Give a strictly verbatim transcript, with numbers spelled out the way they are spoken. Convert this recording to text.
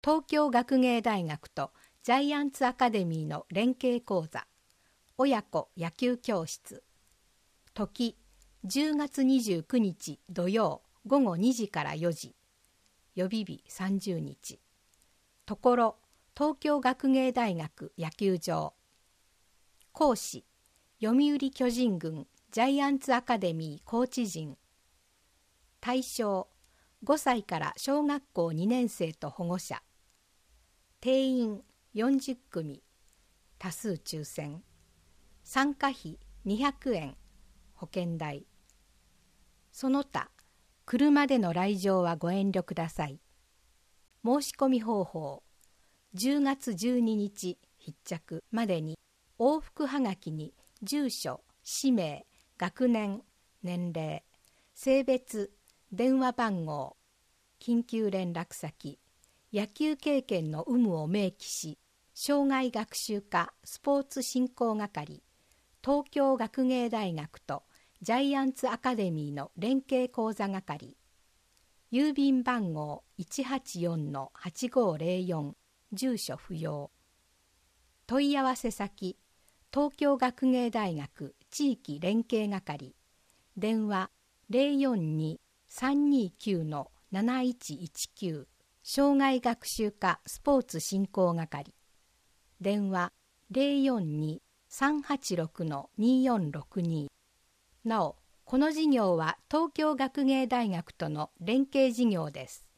東京学芸大学とジャイアンツアカデミーの連携講座、親子野球教室。時、じゅうがつにじゅうくにち土曜ごごにじからよじ。予備日さんじゅうにち。ところ、東京学芸大学野球場。講師、読売巨人軍ジャイアンツアカデミーコーチ陣。対象、ごさいから小学校にねんせいと保護者。定員よんじゅっくみ。多数抽選。参加費にひゃくえん。保険代。その他、車での来場はご遠慮ください。申し込み方法。じゅうがつじゅうににち必着までに往復はがきに住所、氏名、学年、年齢、性別、電話番号、緊急連絡先、野球経験の有無を明記し、生涯学習科スポーツ振興係、東京学芸大学とジャイアンツアカデミーの連携講座係、郵便番号 いちはちよんのはちごーぜろよん、住所不要。問い合わせ先、東京学芸大学地域連携係、電話 ゼロよんに さんにきゅうのなないちいちきゅう、生涯学習科スポーツ振興係、電話 ゼロよんに さんはちろくのによんろくに。なお、この事業は東京学芸大学との連携事業です。